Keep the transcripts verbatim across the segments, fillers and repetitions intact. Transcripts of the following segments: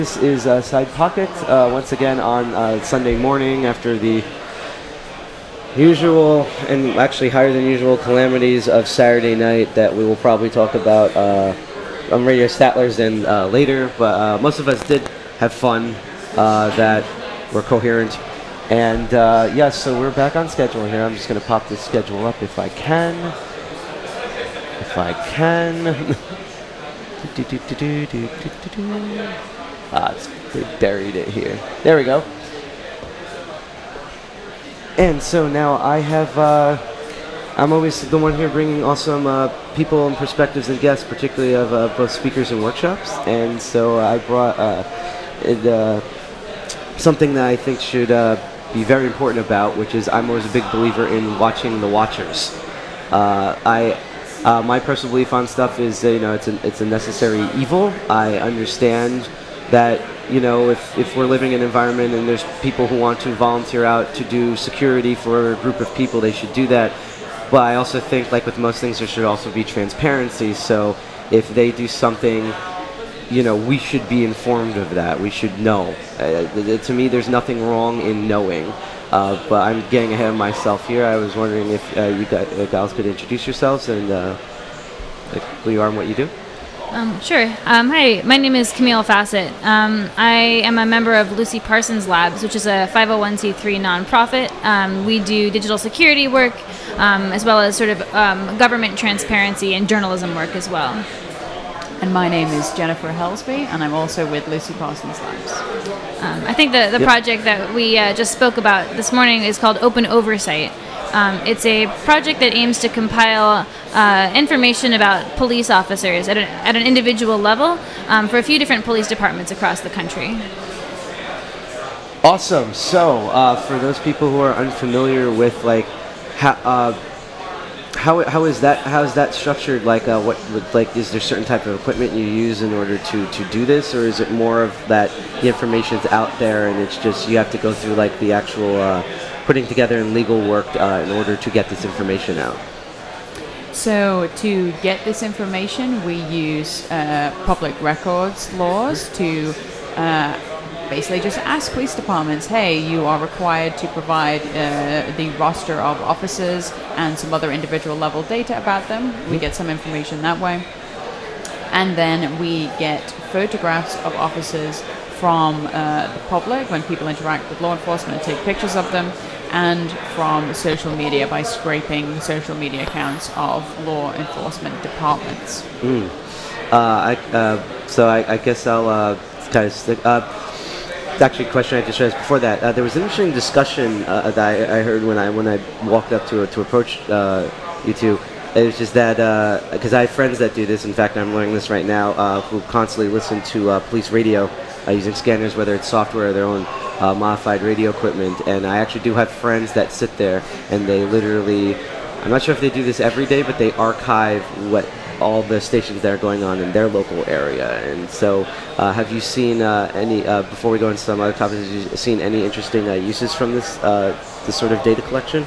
This is uh, Side Pocket, uh, once again on uh, Sunday morning after the usual and actually higher than usual calamities of Saturday night that we will probably talk about uh, on Radio Statlers and uh, later, but uh, most of us did have fun uh, that were coherent. And uh, yes, so we're back on schedule here. I'm just going to pop this schedule up if I can. If I can. Ah, it's, they buried it here. There we go. And so now I have, uh, I'm always the one here bringing awesome uh, people and perspectives and guests, particularly of uh, both speakers and workshops. And so I brought uh, it, uh, something that I think should uh, be very important about, which is I'm always a big believer in watching the watchers. Uh, I uh, my personal belief on stuff is that, you know, it's a, it's a necessary evil. I understand that, you know, if, if we're living in an environment and there's people who want to volunteer out to do security for a group of people, they should do that. But I also think, like with most things, there should also be transparency. So if they do something, you know, we should be informed of that. We should know. Uh, to me, there's nothing wrong in knowing. Uh, but I'm getting ahead of myself here. I was wondering if uh, you guys, uh, gals could introduce yourselves and uh, like who you are and what you do. Um, sure. Um, hi, my name is Camille Fassett. Um, I am a member of Lucy Parsons Labs, which is a five oh one c three nonprofit. Um, we do digital security work, um, as well as sort of um, government transparency and journalism work as well. And my name is Jennifer Helsby, and I'm also with Lucy Parsons Labs. Um, I think the, the yep. project that we uh, just spoke about this morning is called Open Oversight. Um, it's a project that aims to compile uh, information about police officers at, a, at an individual level um, for a few different police departments across the country. Awesome. So, uh, for those people who are unfamiliar with, like, how uh, how how is that how is that structured? Like, uh, what like is there certain type of equipment you use in order to, to do this, or is it more of that the information's out there and it's just you have to go through like the actual uh, putting together in legal work uh, in order to get this information out? So to get this information, we use uh, public records laws to uh, basically just ask police departments, hey, you are required to provide uh, the roster of officers and some other individual level data about them. We get some information that way. And then we get photographs of officers from uh, the public when people interact with law enforcement and take pictures of them, and from social media by scraping social media accounts of law enforcement departments. Mm. Uh, I, uh, so I, I guess I'll uh, kind of stick up. Actually, a question I just raised before that. Uh, there was an interesting discussion uh, that I, I heard when I when I walked up to to approach uh, you two. It was just that because uh, I have friends that do this. In fact, I'm learning this right now. Uh, who constantly listen to uh, police radio uh, using scanners, whether it's software or their own uh, modified radio equipment. And I actually do have friends that sit there and they literally. I'm not sure if they do this every day, but they archive what all the stations that are going on in their local area. And so, uh, have you seen uh, any? Uh, before we go into some other topics, have you seen any interesting uh, uses from this uh, this sort of data collection?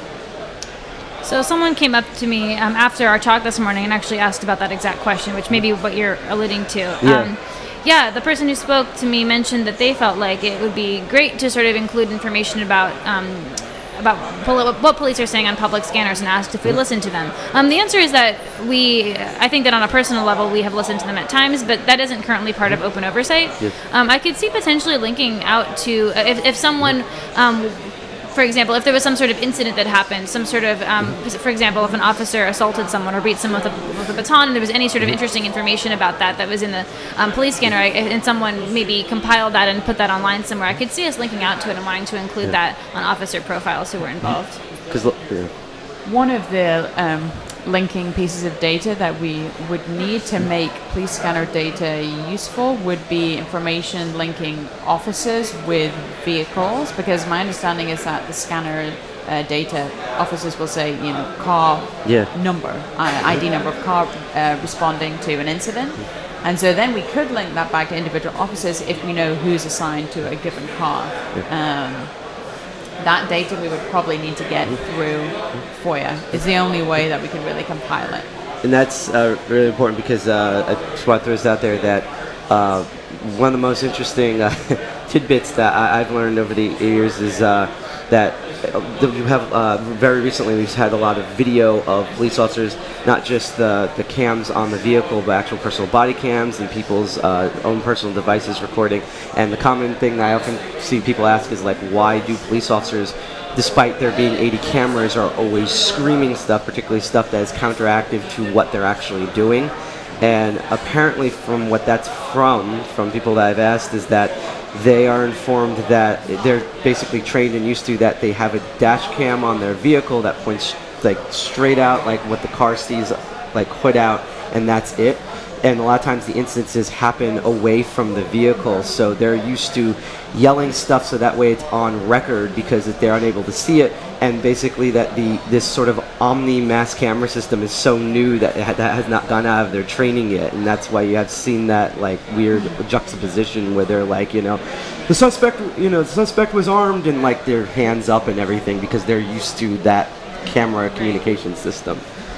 So someone came up to me um, after our talk this morning and actually asked about that exact question, which may be what you're alluding to. Yeah. Um, yeah, the person who spoke to me mentioned that they felt like it would be great to sort of include information about um, about poli- what police are saying on public scanners and asked if we listen to them. Um, the answer is that we, I think that on a personal level, we have listened to them at times, but that isn't currently part of open oversight. Yes. Um, I could see potentially linking out to, uh, if, if someone, um, for example, if there was some sort of incident that happened, some sort of, um, for example, if an officer assaulted someone or beat someone with a, with a baton, and there was any sort of interesting information about that that was in the um, police scanner, I, and someone maybe compiled that and put that online somewhere, I could see us linking out to it and wanting to include yeah. that on officer profiles who were involved. Because yeah. One of the um, linking pieces of data that we would need to make police scanner data useful would be information linking officers with vehicles, because my understanding is that the scanner uh, data, officers will say, you know, car yeah. number, uh, I D number of car uh, responding to an incident. And so then we could link that back to individual officers if we know who's assigned to a given car. Yeah. Um, that data we would probably need to get through FOIA. It's the only way that we can really compile it. And that's uh, really important because uh, I just want to throw this out there that uh, one of the most interesting uh, tidbits that I, I've learned over the years is uh, that you have uh, very recently we've had a lot of video of police officers, not just the, the cams on the vehicle, but actual personal body cams and people's uh, own personal devices recording. And the common thing that I often see people ask is like, why do police officers, despite there being eighty cameras, are always screaming stuff, particularly stuff that is counteractive to what they're actually doing? And apparently from what that's from, from people that I've asked, is that they are informed that they're basically trained and used to that they have a dash cam on their vehicle that points like straight out, like what the car sees, like hood out, and that's it. And a lot of times the instances happen away from the vehicle, so they're used to yelling stuff so that way it's on record because they're unable to see it. And basically that the this sort of omni mass camera system is so new that it ha- that has not gone out of their training yet, and that's why you have seen that like weird juxtaposition where they're like, you know, the suspect, you know, the suspect was armed, and like their hands up and everything because they're used to that camera communication system.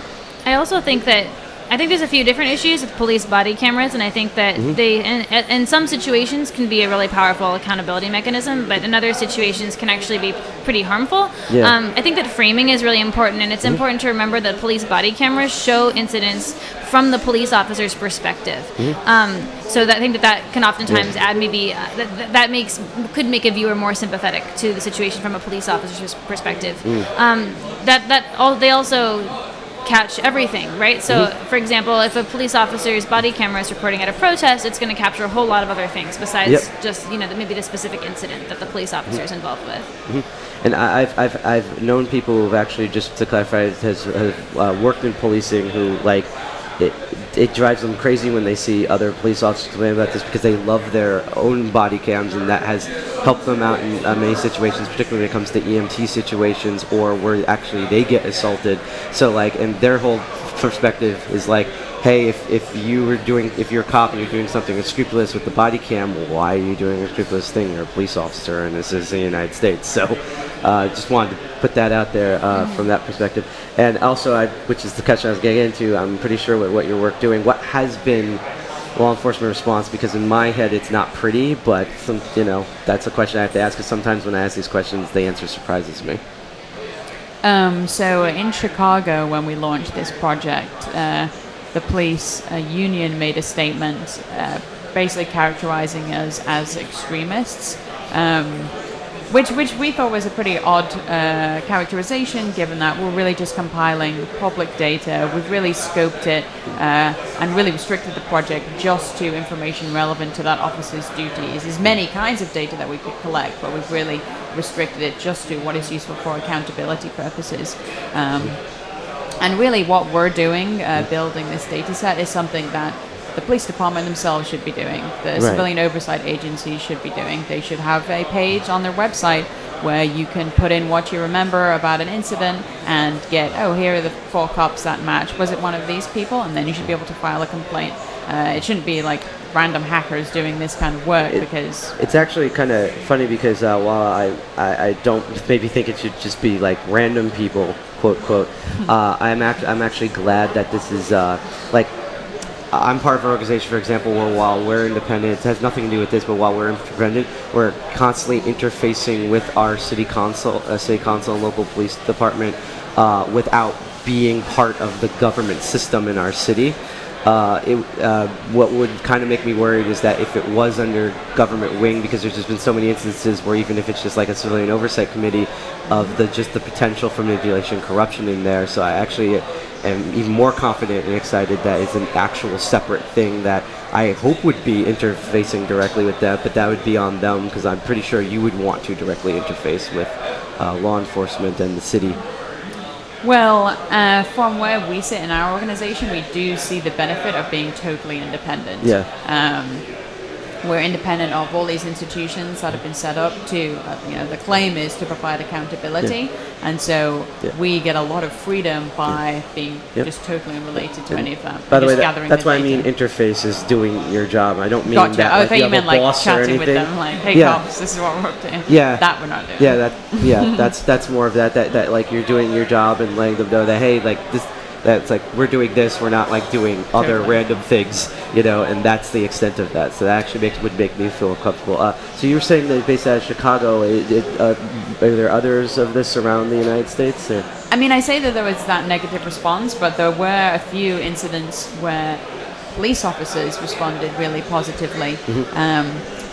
I also think that I think there's a few different issues with police body cameras, and I think that mm-hmm. they, in, in some situations, can be a really powerful accountability mechanism, but in other situations can actually be pretty harmful. Yeah. Um, I think that framing is really important, and it's mm-hmm. important to remember that police body cameras show incidents from the police officer's perspective. Mm-hmm. Um, so that, I think that that can oftentimes yeah. add maybe uh, that, that makes could make a viewer more sympathetic to the situation from a police officer's perspective. Mm. Um, that that all they also catch everything, right? So, mm-hmm. for example, if a police officer's body camera is recording at a protest, it's going to capture a whole lot of other things besides yep. just, you know, the, maybe the specific incident that the police officer is mm-hmm. involved with. Mm-hmm. And I've, I've, I've known people who've actually, just to clarify, has, has uh, worked in policing who, like, it, it drives them crazy when they see other police officers complain about this because they love their own body cams, and that has helped them out in uh, many situations, particularly when it comes to E M T situations or where actually they get assaulted. So like, and their whole perspective is like, hey, if, if you were doing, if you're a cop and you're doing something unscrupulous with the body cam, why are you doing a scrupulous thing? You're a police officer, and this is the United States. So uh, just wanted to put that out there uh, mm-hmm. from that perspective. And also, I, which is the question I was getting into, I'm pretty sure what, what your work doing, what has been law enforcement response, because in my head it's not pretty, but some, you know, that's a question I have to ask, because sometimes when I ask these questions, the answer surprises me. Um, so in Chicago, when we launched this project, uh, the police uh, union made a statement uh, basically characterizing us as extremists, um, which which we thought was a pretty odd uh, characterization, given that we're really just compiling public data. We've really scoped it uh, and really restricted the project just to information relevant to that officer's duties. There's many kinds of data that we could collect, but we've really restricted it just to what is useful for accountability purposes. Um, And really what we're doing, uh, building this data set, is something that the police department themselves should be doing. The right. civilian oversight agencies should be doing. They should have a page on their website where you can put in what you remember about an incident and get, oh, here are the four cops that match. Was it one of these people? And then you should be able to file a complaint. Uh, it shouldn't be like random hackers doing this kind of work, it, because it's actually kind of funny because uh, while I, I, I don't maybe think it should just be like random people, quote quote, uh, I'm act- I'm actually glad that this is uh, like I'm part of an organization, for example, where while we're independent, it has nothing to do with this, but while we're independent, we're constantly interfacing with our city council, uh, city council and local police department uh, without being part of the government system in our city. Uh, it, uh, what would kind of make me worried is that if it was under government wing, because there's just been so many instances where even if it's just like a civilian oversight committee, of the just the potential for manipulation, corruption in there. So I actually am even more confident and excited that it's an actual separate thing that I hope would be interfacing directly with that, but that would be on them, because I'm pretty sure you would want to directly interface with uh, law enforcement and the city. Well, uh, from where we sit in our organization, we do see the benefit of being totally independent. Yeah. Um, we're independent of all these institutions that have been set up to, uh, you know, the claim is to provide accountability. Yeah. And so yeah. we get a lot of freedom by yeah. being yep. just totally unrelated to and any of that. By the way, that, that's why I mean interface is doing your job. I don't mean gotcha. that oh, like, I thought you meant like chatting with them, like, hey yeah. cops, this is what we're up to. Yeah. That we're not doing. Yeah, that yeah, that's that's more of that, that that like you're doing your job and letting them know that, hey, like this That's like, we're doing this, we're not like doing other Totally. random things, you know, and that's the extent of that. So that actually makes, would make me feel comfortable. Uh, so you were saying that you're based out of Chicago. It, it, uh, are there others of this around the United States? Or? I mean, I say that there was that negative response, but there were a few incidents where police officers responded really positively. Mm-hmm. Um,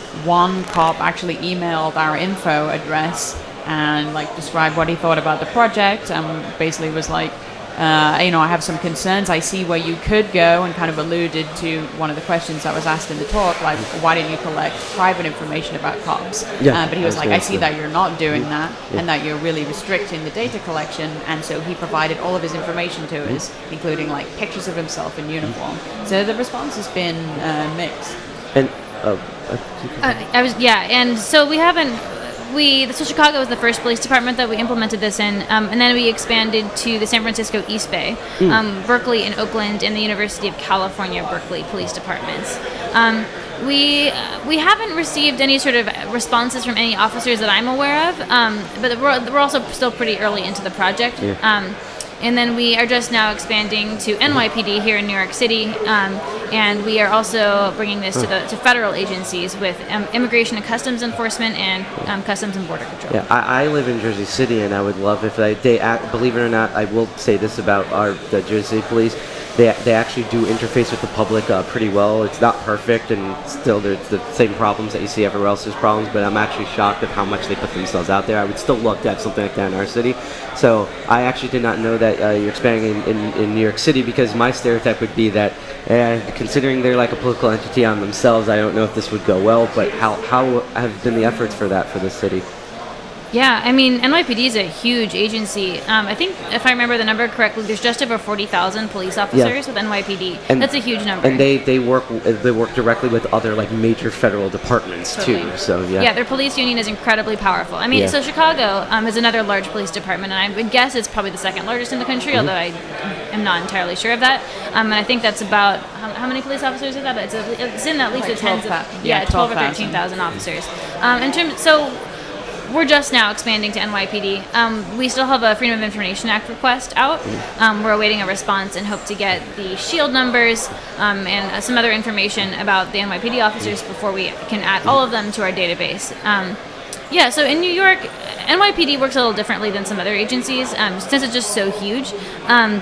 one cop actually emailed our info address and like described what he thought about the project, and basically was like, uh, you know, I have some concerns. I see where you could go, and kind of alluded to one of the questions that was asked in the talk, like, why didn't you collect private information about cops? Yeah, uh, but he was I like, was I see gonna that you're not doing that, Yeah. and that you're really restricting the data collection. And so he provided all of his information to us, including like pictures of himself in uniform. So the response has been uh, mixed. And, uh, uh, Uh, I was yeah, and so we haven't. We so Chicago was the first police department that we implemented this in, um, and then we expanded to the San Francisco East Bay, um, Berkeley and Oakland, and the University of California Berkeley police departments. Um, we uh, we haven't received any sort of responses from any officers that I'm aware of, um, but we're, we're also still pretty early into the project. Yeah. Um, And then we are just now expanding to N Y P D here in New York City, um, and we are also bringing this to the to federal agencies with um, Immigration and Customs Enforcement and um, Customs and Border Control. Yeah, I, I live in Jersey City, and I would love if they, they act, believe it or not, I will say this about our the Jersey City Police. They, they actually do interface with the public uh, pretty well. It's not perfect, and still there's the same problems that you see everywhere else. There's problems, but I'm actually shocked at how much they put themselves out there. I would still love to have something like that in our city. So I actually did not know that uh, you're expanding in, in, in New York City, because my stereotype would be that, eh, considering they're like a political entity on themselves, I don't know if this would go well. But how how have been the efforts for that for the city? Yeah, I mean, N Y P D is a huge agency. Um, I think, if I remember the number correctly, there's just over forty thousand police officers with N Y P D. And- That's a huge number. And they, they work they work directly with other like major federal departments Totally. too. So yeah. Yeah, their police union is incredibly powerful. I mean, Yeah. so Chicago um, is another large police department, and I would guess it's probably the second largest in the country, Mm-hmm. although I am not entirely sure of that. Um, and I think that's about, how, how many police officers is that? It's, a, it's in at least Like the tens of, twelve thou- yeah, yeah, twelve or twelve thousand. thirteen thousand officers. Um, in terms, so we're just now expanding to N Y P D. Um, we still have a Freedom of Information Act request out. Um, we're awaiting a response and hope to get the SHIELD numbers um, and uh, some other information about the N Y P D officers before we can add all of them to our database. Um, yeah, so in New York, N Y P D works a little differently than some other agencies um, since it's just so huge. Um,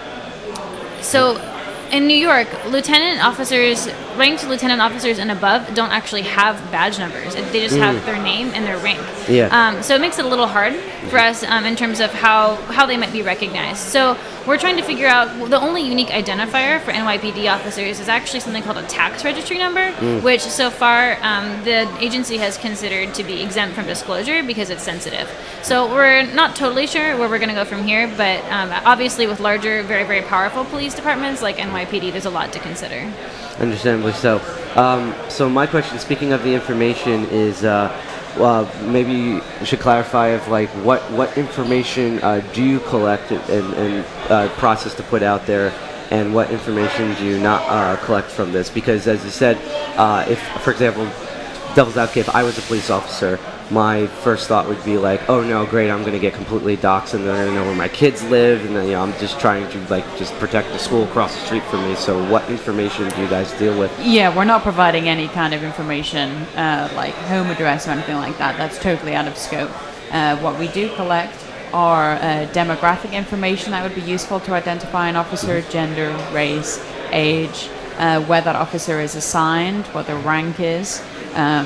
so in New York, lieutenant officers, ranked lieutenant officers and above, don't actually have badge numbers. They just have their name and their rank. Yeah. Um, so it makes it a little hard for us um, in terms of how, how they might be recognized. So we're trying to figure out, the only unique identifier for N Y P D officers is actually something called a tax registry number, which so far um, the agency has considered to be exempt from disclosure because it's sensitive. So we're not totally sure where we're going to go from here, but um, obviously with larger, very, very powerful police departments like N Y P D, there's a lot to consider. Understandably so. Um, so my question, speaking of the information, is uh, well, maybe you should clarify of like what what information uh, do you collect and, and uh, process to put out there, and what information do you not uh, collect from this? Because as you said, uh, if for example, devil's advocate, if I was a police officer, my first thought would be like, oh no, great, I'm going to get completely doxxed, and they're going to know where my kids live, and then, you know, I'm just trying to like just protect the school across the street from me. So what information do you guys deal with? Yeah, we're not providing any kind of information uh, like home address or anything like that. That's totally out of scope. Uh, what we do collect are uh, demographic information that would be useful to identify an officer: gender, race, age, uh, where that officer is assigned, what their rank is, um,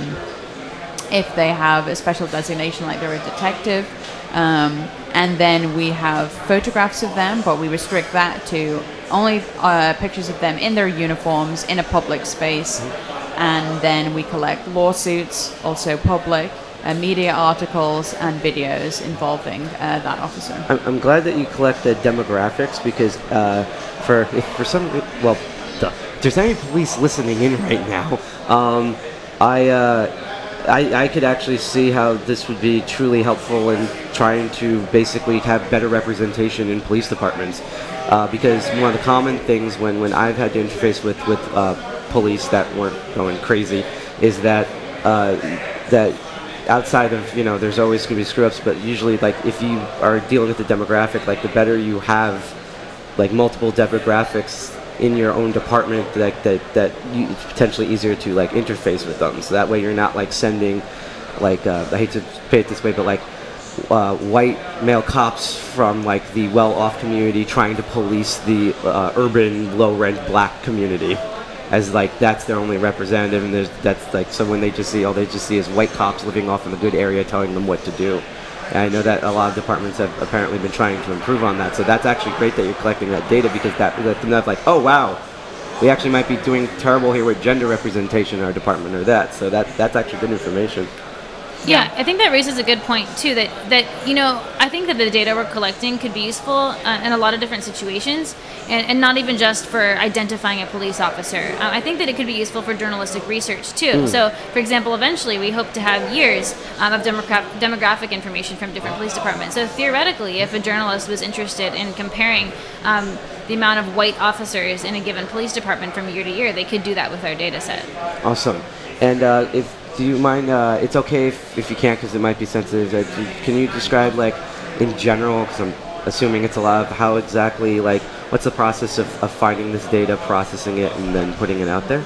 if they have a special designation like they're a detective. Um, and then we have photographs of them, but we restrict that to only uh, pictures of them in their uniforms in a public space. And then we collect lawsuits, also public, uh, media articles and videos involving uh, that officer. I'm, I'm glad that you collect the demographics, because uh, for if for some well, duh, if there's any police listening in right now, um, I. Uh, I, I could actually see how this would be truly helpful in trying to basically have better representation in police departments. Uh, because one of the common things when, when I've had to interface with, with uh, police that weren't going crazy is that uh, that outside of, you know, there's always going to be screw-ups, but usually, like, if you are dealing with the demographic, like, the better you have like multiple demographics in your own department that that that you, it's potentially easier to like interface with them. So that way you're not like sending like uh, I hate to say it this way, but like uh, white male cops from like the well-off community trying to police the uh, urban low-rent black community. As like that's their only representative, and there's that's like so when they just see all they just see is white cops living off in the good area telling them what to do. And I know that a lot of departments have apparently been trying to improve on that. So that's actually great that you're collecting that data because that lets them know like, oh wow, we actually might be doing terrible here with gender representation in our department or that. So that that's actually good information. Yeah, I think that raises a good point too. That that you know, I think that the data we're collecting could be useful uh, in a lot of different situations, and, and not even just for identifying a police officer. Uh, I think that it could be useful for journalistic research too. Mm. So, for example, eventually we hope to have years um, of demogra- demographic information from different police departments. So theoretically, if a journalist was interested in comparing um, the amount of white officers in a given police department from year to year, they could do that with our data set. Awesome. And uh, if Do you mind, uh, it's okay if, if you can't because it might be sensitive, uh, do, can you describe, like, in general, because I'm assuming it's a lot of how exactly, like, what's the process of, of finding this data, processing it, and then putting it out there?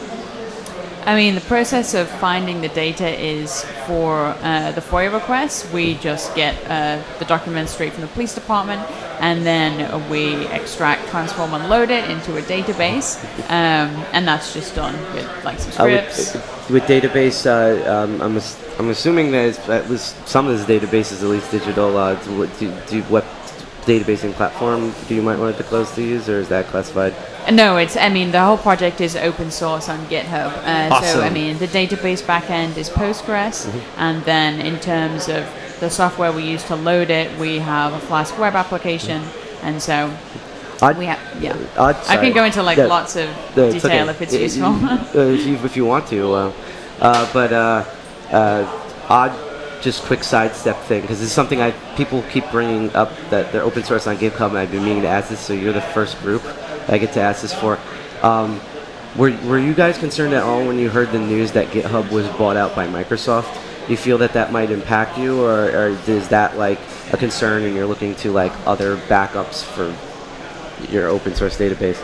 I mean, the process of finding the data is for uh, the FOIA requests, we just get uh, the documents straight from the police department, and then we extract, transform, and load it into a database, um, and that's just done with like some scripts. Uh, with, with database, uh, um, I'm ass- I'm assuming that it's, at least some of this database is at least digital. Uh, do, do, do what databasing platform do you might want to close to use, or is that classified? No, it's. I mean, the whole project is open source on GitHub. Uh, awesome. So, I mean, the database backend is Postgres, mm-hmm. and then in terms of the software we use to load it, we have a Flask web application, mm-hmm. and so I'd, we have. Yeah, I'd, I can go into like the, lots of the, detail okay. if it's it, useful. uh, if, you, if you want to, uh, uh, but uh, uh, odd. Just quick sidestep thing, because this is something I people keep bringing up that they're open source on GitHub, and I've been meaning to ask this. So you're the first group I get to ask this for. Um, were were you guys concerned at all when you heard the news that GitHub was bought out by Microsoft? Do you feel that that might impact you, or, or is that like a concern, and you're looking to like other backups for your open source database?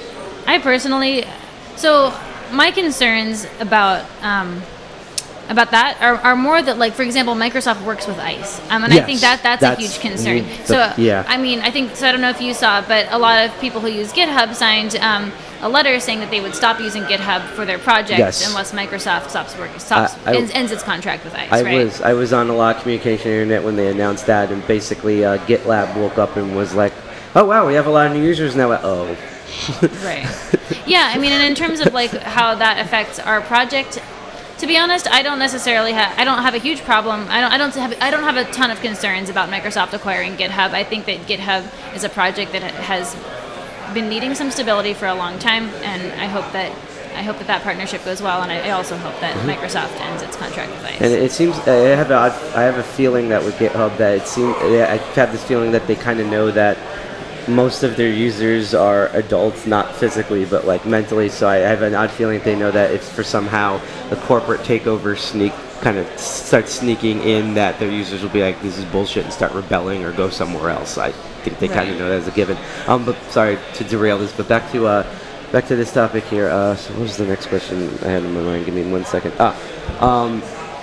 I personally, so my concerns about. Um, About that are, are more that, like, for example, Microsoft works with ICE, um, and yes, I think that that's, that's a huge concern. The, so, yeah. I mean, I think so. I don't know if you saw, but a lot of people who use GitHub signed um, a letter saying that they would stop using GitHub for their projects yes. unless Microsoft stops working, stops uh, I, ends, ends its contract with ICE. I right? was I was on a lot of communication internet when they announced that, and basically uh, GitLab woke up and was like, "Oh wow, we have a lot of new users now." Oh, right. Yeah, I mean, and in terms of like how that affects our project. To be honest, I don't necessarily have. I don't have a huge problem. I don't. I don't have. I don't have a ton of concerns about Microsoft acquiring GitHub. I think that GitHub is a project that has been needing some stability for a long time, and I hope that I hope that that partnership goes well. And I, I also hope that mm-hmm. Microsoft ends its contract with ICE. And it seems I have a, I have a feeling that with GitHub that it seems I have this feeling that they kind of know that most of their users are adults, not physically, but like mentally. So I have an odd feeling they know that if for somehow the corporate takeover sneak kind of starts sneaking in, that their users will be like, "This is bullshit," and start rebelling or go somewhere else. I think they right. kind of know that as a given. Um, but sorry to derail this, but back to uh, back to this topic here. Uh, so what was the next question I had in my mind? Give me one second. Ah, um,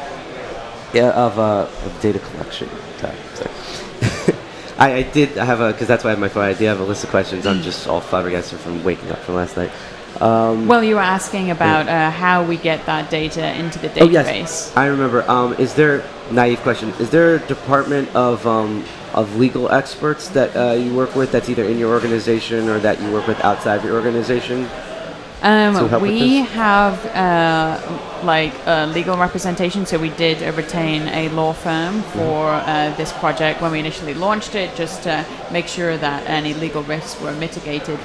yeah, of uh, of data collection. Sorry. sorry. I, I did have a, because that's why I have my phone. I did have a list of questions. I'm just all flabbergasted from waking up from last night. Um, well, you were asking about uh, how we get that data into the database. Oh, yes. I remember. Um, is there, naive question, is there a department of um, of legal experts that uh, you work with that's either in your organization or that you work with outside of your organization? Um, we have uh, like uh, legal representation, so we did uh, retain a law firm for uh, this project when we initially launched it, just to make sure that any legal risks were mitigated.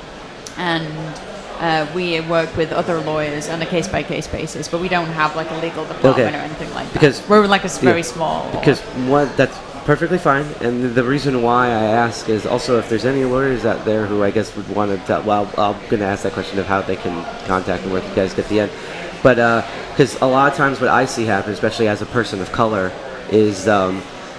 And uh, we work with other lawyers on a case-by-case basis, but we don't have like a legal department okay. or anything like that. Because we're like a very yeah, small law. Because what that's perfectly fine, and the reason why I ask is also if there's any lawyers out there who I guess would want to tell, well, I'm going to ask that question of how they can contact and where you guys get the end. But because uh, a lot of times what I see happen, especially as a person of color, is um,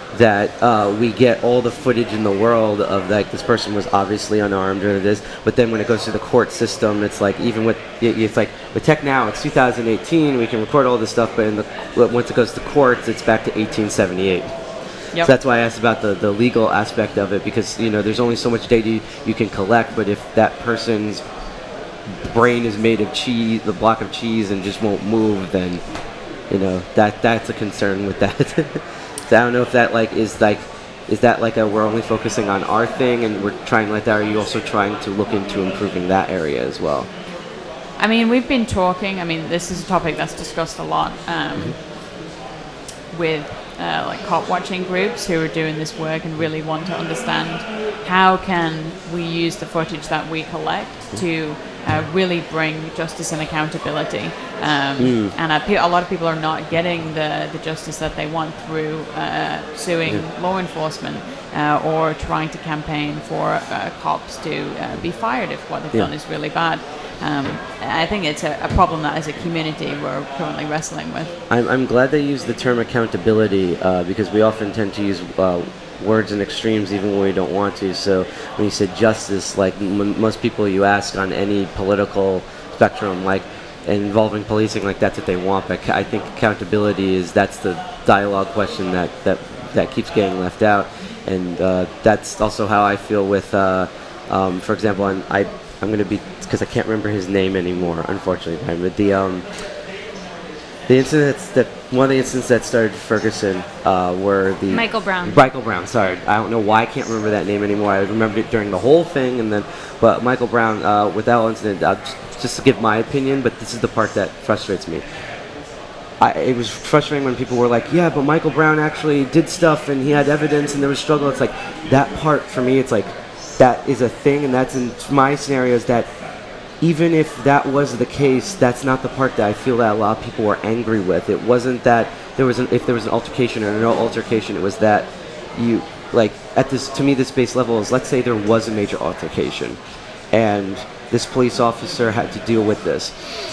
that uh, we get all the footage in the world of like this person was obviously unarmed or this, but then when it goes to the court system, it's like even with it's like with tech now, it's two thousand eighteen, we can record all this stuff, but in the once it goes to courts, it's back to eighteen seventy-eight. Yep. So that's why I asked about the, the legal aspect of it, because you know there's only so much data you, you can collect, but if that person's brain is made of cheese, the block of cheese, and just won't move, then you know that that's a concern with that. So I don't know if that like is like is that like a we're only focusing on our thing and we're trying like that, or are you also trying to look into improving that area as well? I mean, we've been talking. I mean, this is a topic that's discussed a lot um, mm-hmm. with uh, like cop watching groups who are doing this work and really want to understand how can we use the footage that we collect mm-hmm. to uh, really bring justice and accountability. Um, mm. And a, pe- a lot of people are not getting the, the justice that they want through uh, suing yeah. law enforcement uh, or trying to campaign for uh, cops to uh, be fired if what they've yeah. done is really bad. Um, I think it's a, a problem that as a community we're currently wrestling with. I'm, I'm glad they use the term accountability uh, because we often tend to use uh, words in extremes even when we don't want to. So when you said justice, like m- most people you ask on any political spectrum, like involving policing, like that's what they want. But I think accountability is that's the dialogue question that that, that keeps getting left out, and uh, that's also how I feel with, uh, um, for example, I'm, I I'm going to be because I can't remember his name anymore, unfortunately. But the um, the incidents that one of the incidents that started Ferguson uh, were the Michael Brown. Michael Brown. Sorry, I don't know why I can't remember that name anymore. I remembered it during the whole thing, and then but Michael Brown uh, with that incident. Uh, just to give my opinion, but this is the part that frustrates me. I, it was frustrating when people were like, "Yeah, but Michael Brown actually did stuff, and he had evidence, and there was struggle." It's like that part for me. It's like that is a thing, and that's in my scenarios that. Even if that was the case, that's not the part that I feel that a lot of people were angry with. It wasn't that there was an, if there was an altercation or no altercation, it was that you, like, at this, to me, this base level is, let's say there was a major altercation, and this police officer had to deal with this.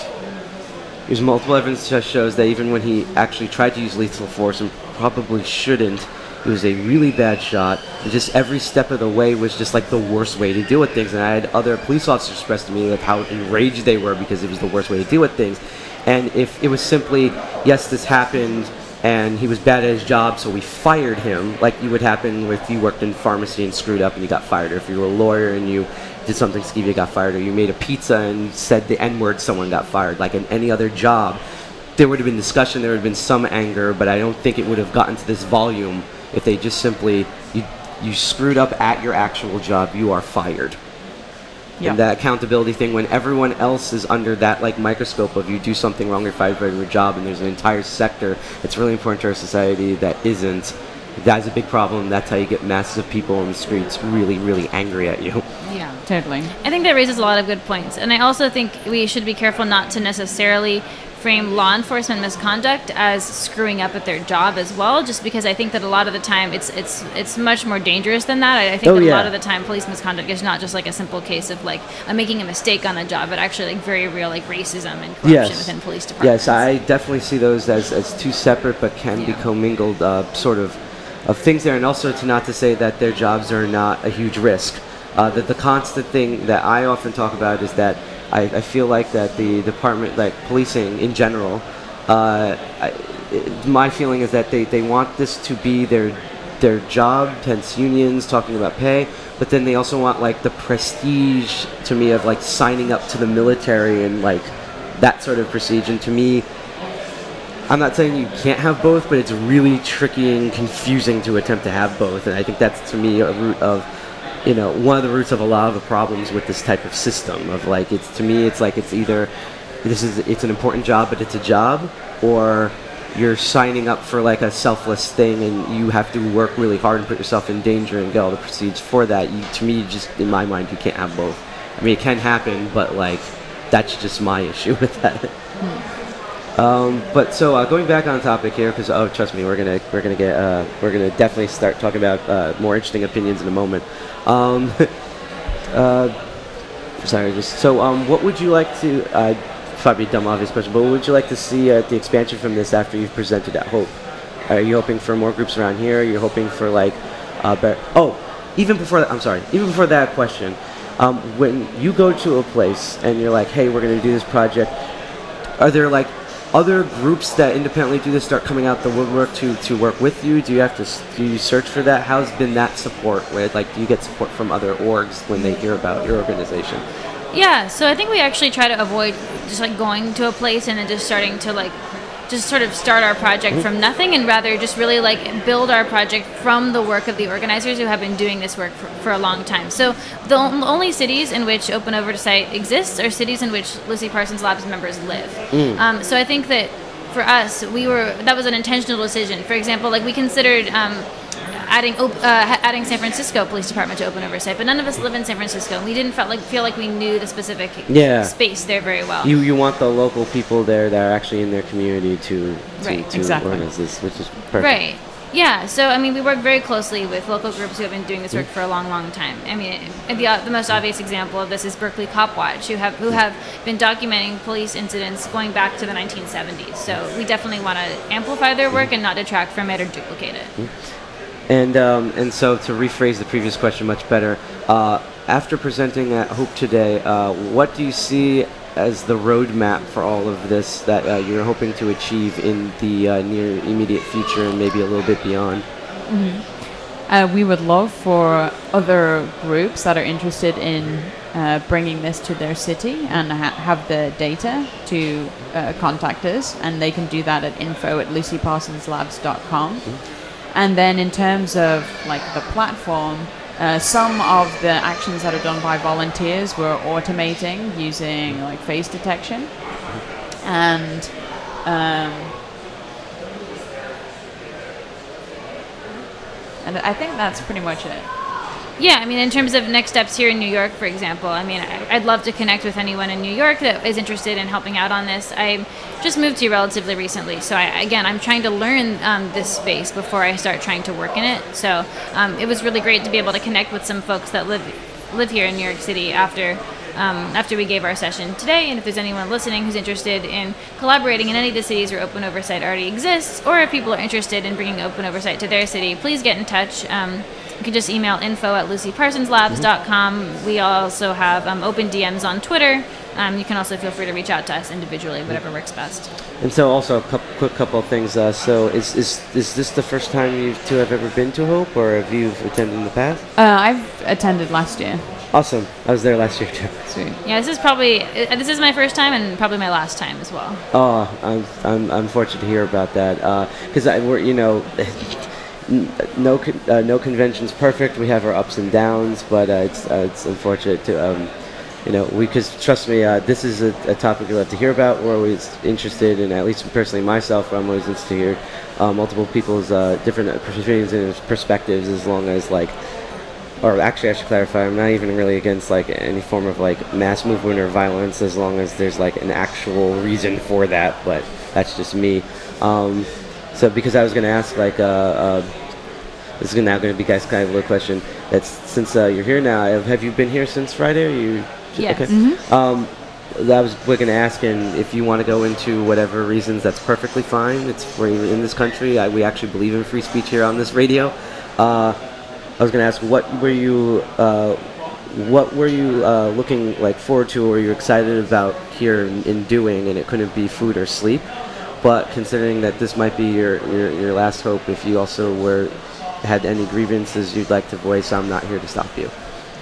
There's multiple evidence that shows that even when he actually tried to use lethal force and probably shouldn't, it was a really bad shot. And just every step of the way was just like the worst way to deal with things. And I had other police officers express to me like how enraged they were because it was the worst way to deal with things. And if it was simply, yes, this happened and he was bad at his job, so we fired him, like you would happen if you worked in pharmacy and screwed up and you got fired, or if you were a lawyer and you did something skeevy, you got fired, or you made a pizza and said the N-word, someone got fired. Like in any other job, there would have been discussion, there would have been some anger, but I don't think it would have gotten to this volume if they just simply, you you screwed up at your actual job, you are fired. Yep. And that accountability thing, when everyone else is under that like microscope of you do something wrong, you're fired from your job, and there's an entire sector, it's really important to our society that isn't. That's a big problem. That's how you get masses of people in the streets really, really angry at you. Yeah, totally. I think that raises a lot of good points. And I also think we should be careful not to necessarily frame law enforcement misconduct as screwing up at their job as well, just because I think that a lot of the time it's it's it's much more dangerous than that. I, I think oh, that yeah. a lot of the time police misconduct is not just like a simple case of like I'm making a mistake on the job, but actually like very real like racism and corruption yes. within police departments. Yes, I definitely see those as, as two separate but can yeah. be commingled uh, sort of of things there, and also to not to say that their jobs are not a huge risk. Uh, that the constant thing that I often talk about is that I, I feel like that the department, like policing in general, uh, I, it, my feeling is that they, they want this to be their their job, hence unions talking about pay, but then they also want like the prestige to me of like signing up to the military and like that sort of prestige. And to me, I'm not saying you can't have both, but it's really tricky and confusing to attempt to have both. And I think that's to me a root of, you know, one of the roots of a lot of the problems with this type of system of like, it's to me, it's like it's either this is it's an important job, but it's a job, or you're signing up for like a selfless thing and you have to work really hard and put yourself in danger and get all the prestige for that. You, to me, just in my mind, you can't have both. I mean, it can happen, but like that's just my issue with that. Hmm. Um, but so uh, going back on topic here, because oh, trust me, we're gonna we're gonna get uh, we're gonna definitely start talking about uh, more interesting opinions in a moment. Um, uh, sorry, just so um, what would you like to? Uh, probably a dumb, obvious question, but what would you like to see uh, the expansion from this after you've presented at Hope? are you hoping for more groups around here? Are you hoping for like, uh, be- oh, even before that, I'm sorry, even before that question, um, when you go to a place and you're like, hey, we're going to do this project, are there like other groups that independently do this start coming out the woodwork to, to work with you? Do you have to do you search for that? How's been that support? Where like do you get support from other orgs when they hear about your organization? Yeah, so I think we actually try to avoid just like going to a place and then just starting to like just sort of start our project from nothing, and rather just really like build our project from the work of the organizers who have been doing this work for, for a long time. So the only cities in which Open Oversight exists are cities in which Lucy Parsons Labs members live. Mm. Um, so I think that for us, we were that was an intentional decision. For example, like we considered um, adding uh, adding San Francisco Police Department to Open Oversight, but none of us live in San Francisco, and we didn't felt like feel like we knew the specific yeah. space there very well. You you want the local people there that are actually in their community to to, right. to exactly. organize this, which is perfect. Right. Yeah, so I mean, we work very closely with local groups who have been doing this work for a long, long time. I mean, the, uh, the most obvious example of this is Berkeley Cop Watch, who have who have been documenting police incidents going back to the nineteen seventies. So we definitely want to amplify their work and not detract from it or duplicate it. And um, and so to rephrase the previous question much better, uh, after presenting at Hope today, uh, what do you see as the roadmap for all of this that uh, you're hoping to achieve in the uh, near immediate future and maybe a little bit beyond? Mm-hmm. Uh, we would love for other groups that are interested in uh, bringing this to their city and ha- have the data to uh, contact us, and they can do that at info at lucy parsons labs dot com. Mm-hmm. And then in terms of like the platform, Uh, some of the actions that are done by volunteers we're automating using like face detection, and um, and I think that's pretty much it. Yeah, I mean, in terms of next steps here in New York, for example, I mean, I'd love to connect with anyone in New York that is interested in helping out on this. I just moved here relatively recently, so I, again, I'm trying to learn um, this space before I start trying to work in it. So um, it was really great to be able to connect with some folks that live live here in New York City after um, after we gave our session today. And if there's anyone listening who's interested in collaborating in any of the cities where Open Oversight already exists, or if people are interested in bringing Open Oversight to their city, please get in touch. Um, You can just email info at lucy parsons labs dot com. We also have um, open D Ms on Twitter. Um, you can also feel free to reach out to us individually, whatever works best. And so also a couple, quick couple of things. Uh, so is, is is this the first time you two have ever been to Hope, or have you attended in the past? Uh, I've attended last year. Awesome. I was there last year too. Sweet. Yeah, this is probably, uh, this is my first time and probably my last time as well. Oh, I'm I'm, I'm fortunate to hear about that. Because uh, I we're you know. No, uh, no convention's perfect. We have our ups and downs, but uh, it's uh, it's unfortunate to, um, you know, we because trust me, uh, this is a, a topic we love to hear about. We're always interested in, at least personally myself, I'm always interested to hear uh, multiple people's uh, different opinions and perspectives. As long as like, or actually, I should clarify, I'm not even really against like any form of like mass movement or violence, as long as there's like an actual reason for that. But that's just me. Um, So, because I was going to ask, like, uh, uh, this is now going to be guys kind of a little question. That's since uh, you're here now, have you been here since Friday? Or you? Yes. Okay. Mm-hmm. Um, I was going to ask, and if you want to go into whatever reasons, that's perfectly fine. It's free in this country. I, we actually believe in free speech here on this radio. Uh, I was going to ask, what were you, uh, what were you uh, looking like forward to, or were you excited about here in, in doing? And it couldn't be food or sleep. But considering that this might be your, your, your last hope, if you also were had any grievances you'd like to voice, I'm not here to stop you.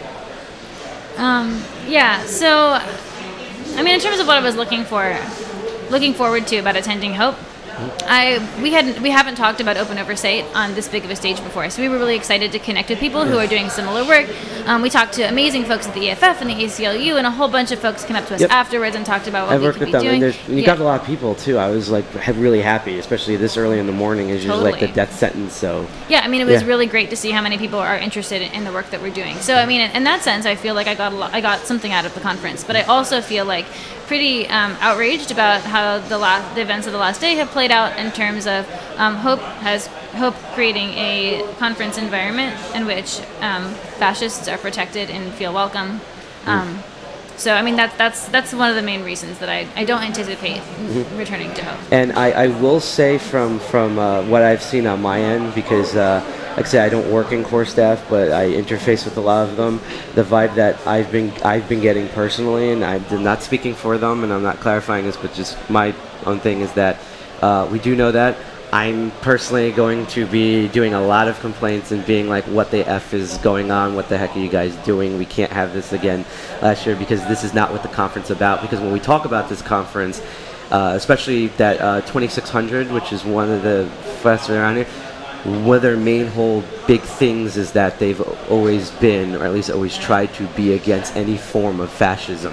Um, yeah, so, I mean, in terms of what I was looking for, looking forward to about attending Hope, I we hadn't we haven't talked about Open Oversight on this big of a stage before, so we were really excited to connect with people who are doing similar work. Um, we talked to amazing folks at the E F F and the A C L U, and a whole bunch of folks came up to us yep. afterwards and talked about what I we worked could with be them, doing. and, and you yeah. got a lot of people too. I was like really happy, especially this early in the morning, is usually Totally. like the death sentence. So yeah, I mean, it was yeah. really great to see how many people are interested in the work that we're doing. So I mean, in, in that sense, I feel like I got a lot, I got something out of the conference, but I also feel like pretty um, outraged about how the last the events of the last day have played out in terms of um, Hope has Hope creating a conference environment in which um, fascists are protected and feel welcome. Um, So I mean that's that's that's one of the main reasons that I, I don't anticipate mm-hmm. returning to Hope. And I, I will say from from uh, what I've seen on my end, because uh, like I say, I don't work in core staff, but I interface with a lot of them. The vibe that I've been I've been getting personally, and I'm not speaking for them, and I'm not clarifying this, but just my own thing is that uh, we do know that I'm personally going to be doing a lot of complaints and being like, what the F is going on? What the heck are you guys doing? We can't have this again last year, because this is not what the conference is about. Because when we talk about this conference, uh, especially that uh, twenty-six hundred, which is one of the festivals around here, one of their main whole big things is that they've always been, or at least always tried to be, against any form of fascism.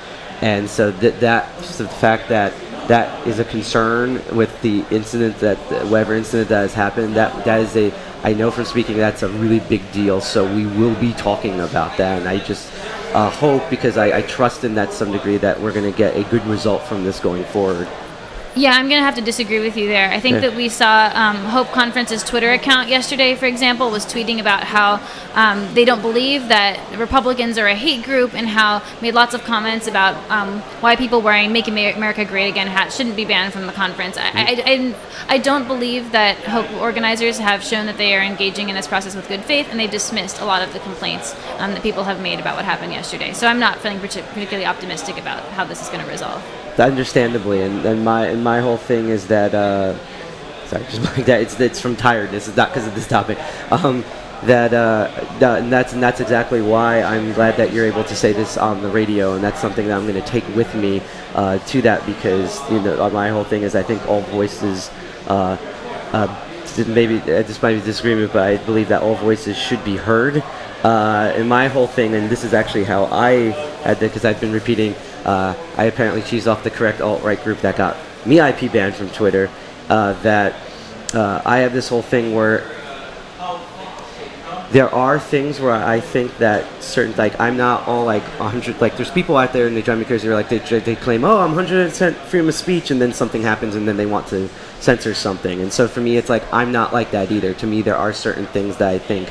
And so that, that so the fact that that is a concern with the incident, that whatever incident that has happened, that that is a, I know from speaking, that's a really big deal. So we will be talking about that, and I just uh, hope, because I, I trust in that to some degree, that we're going to get a good result from this going forward. Yeah, I'm going to have to disagree with you there. I think Yeah. that we saw um, Hope Conference's Twitter account yesterday, for example, was tweeting about how um, they don't believe that Republicans are a hate group, and how made lots of comments about um, why people wearing Make America Great Again hats shouldn't be banned from the conference. I, I, I, I don't believe that Hope organizers have shown that they are engaging in this process with good faith, and they dismissed a lot of the complaints um, that people have made about what happened yesterday. So I'm not feeling partic- particularly optimistic about how this is going to resolve. Understandably, and, and my and my whole thing is that uh, sorry, just like that. It's it's from tiredness. It's not because of this topic. Um, that uh, that and that's and that's exactly why I'm glad that you're able to say this on the radio, and that's something that I'm going to take with me uh, to that, because you know my whole thing is I think all voices. Uh, uh, maybe uh, this might be disagreement, but I believe that all voices should be heard. Uh, and my whole thing, and this is actually how I had to, because I've been repeating. Uh, I apparently cheesed off the correct alt-right group that got me I P banned from Twitter. Uh, that uh, I have this whole thing where there are things where I think that certain, like, I'm not all like one hundred, like, there's people out there and they drive me crazy. They're like, they, they claim, oh, I'm one hundred percent freedom of speech, and then something happens and then they want to censor something. And so for me, it's like, I'm not like that either. To me, there are certain things that I think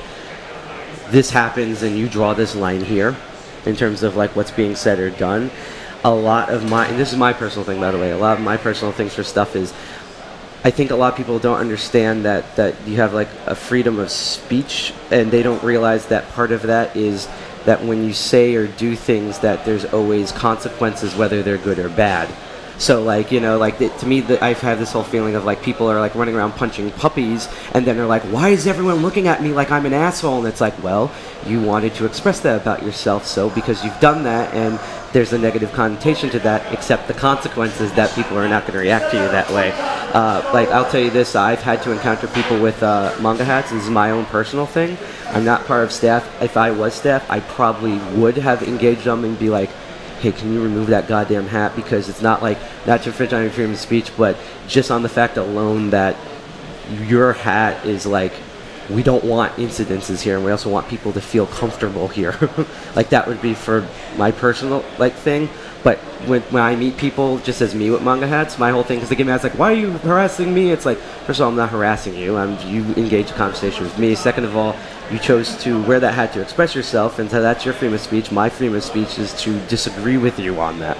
this happens and you draw this line here in terms of like what's being said or done. A lot of my, and this is my personal thing, by the way, a lot of my personal things for stuff is, I think a lot of people don't understand that, that you have like a freedom of speech, and they don't realize that part of that is that when you say or do things, that there's always consequences, whether they're good or bad. So like, you know, like the, to me, the, I've had this whole feeling of like people are like running around punching puppies, and then they're like, why is everyone looking at me like I'm an asshole? And it's like, well, you wanted to express that about yourself, so because you've done that, and there's a negative connotation to that, except the consequences that people are not going to react to you that way. Uh, like, I'll tell you this, I've had to encounter people with uh, manga hats. This is my own personal thing. I'm not part of staff. If I was staff, I probably would have engaged them and be like, hey, can you remove that goddamn hat? Because it's not like, not to infringe on your freedom of speech, but just on the fact alone that your hat is like, we don't want incidences here, and we also want people to feel comfortable here. Like, that would be for my personal like thing. But when, when I meet people just as me with manga hats, my whole thing, because they give me, I was like, why are you harassing me? It's like, first of all, I'm not harassing you. I'm, you engage a conversation with me. Second of all, you chose to wear that hat to express yourself, and so that's your freedom of speech. My freedom of speech is to disagree with you on that.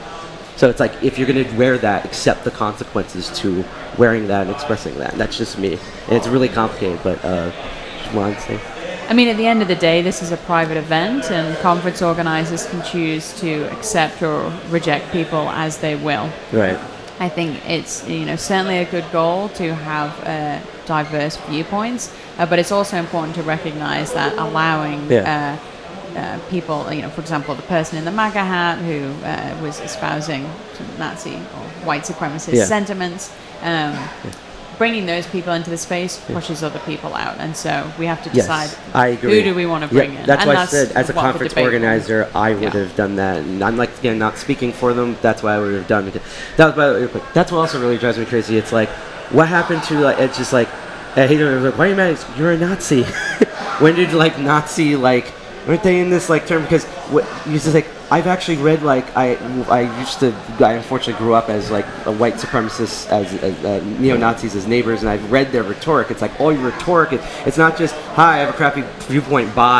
So it's like, if you're going to wear that, accept the consequences to wearing that and expressing that. That's just me. And it's really complicated, but uh, just wanted to say. I mean, at the end of the day, this is a private event, and conference organizers can choose to accept or reject people as they will. Right. I think it's, you know, certainly a good goal to have uh, diverse viewpoints, uh, but it's also important to recognize that allowing Yeah. uh, uh, people, you know, for example, the person in the MAGA hat who uh, was espousing Nazi or white supremacist Yeah. sentiments, um, yeah. bringing those people into the space pushes other people out, and so we have to decide yes, I agree. who do we want to bring yeah, in. That's and why that's I said, as a what the conference debate organizer, was. I would Yeah. have done that. And I'm like, again, not speaking for them. That's why I would have done it. That was, by the way, that's what also really drives me crazy. It's like, what happened to like? It's just like, I hate it. Like, why are you mad? It's, you're a Nazi. When did like Nazi like? Weren't they in this like term? Because what you just like, I've actually read like I I used to I unfortunately grew up as like a white supremacist as, as uh, neo-Nazis as neighbors, and I've read their rhetoric. It's like all your rhetoric. It, it's not just hi, I have a crappy viewpoint. Bye.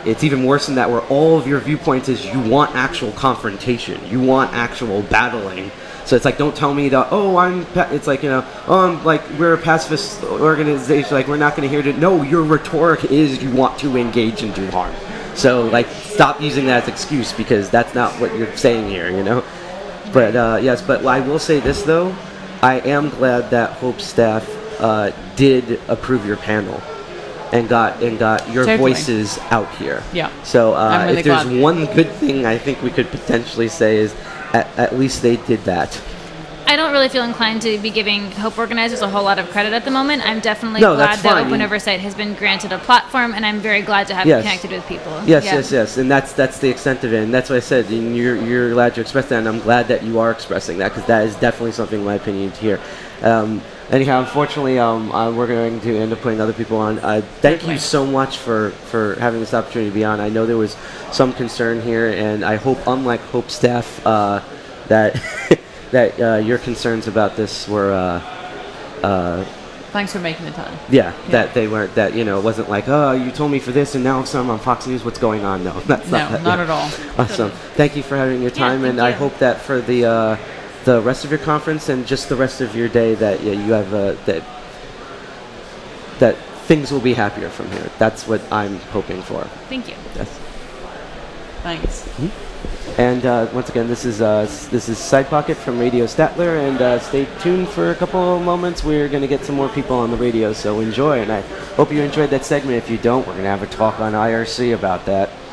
it's even worse than that, where all of your viewpoints is you want actual confrontation, you want actual battling. So it's like, don't tell me that, oh, I'm, pa-. It's like, you know, oh, I'm like, we're a pacifist organization, like, we're not going to hear it. No, your rhetoric is you want to engage and do harm. So, like, stop using that as excuse, because that's not what you're saying here, you know? But, uh, yes, but I will say this, though. I am glad that Hope's staff uh, did approve your panel and got and got your Totally. voices out here. Yeah. So uh, I'm really if there's glad. one good thing I think we could potentially say is at, at least they did that. I don't really feel inclined to be giving Hope organizers a whole lot of credit at the moment. I'm definitely No, glad that's that fine. Open You- Oversight has been granted a platform, and I'm very glad to have Yes. connected with people. Yes, Yeah. yes, yes, and that's that's the extent of it, and that's what I said. And you're you're glad to express that, and I'm glad that you are expressing that, because that is definitely something, in my opinion, to hear. Um, anyhow, unfortunately, um, uh, we're going to end up putting other people on. Uh, thank you so much for, for having this opportunity to be on. I know there was some concern here, and I hope, unlike Hope staff, uh, that that uh, your concerns about this were. Uh, uh, Thanks for making the time. Yeah, that they weren't, that, you know, it wasn't like, oh, you told me for this and now I'm on Fox News, what's going on? No, that's No, not that. not yeah. at all. Awesome. Thank you for having your time, thank and I you. hope that for the uh, the rest of your conference and just the rest of your day that yeah, you have uh, that that things will be happier from here. That's what I'm hoping for. Thank you. Yes. Thanks. And uh, once again, this is uh, s- this is Side Pocket from Radio Statler, and uh, stay tuned for a couple of moments. We're going to get some more people on the radio, so enjoy. And I hope you enjoyed that segment. If you don't, we're going to have a talk on I R C about that.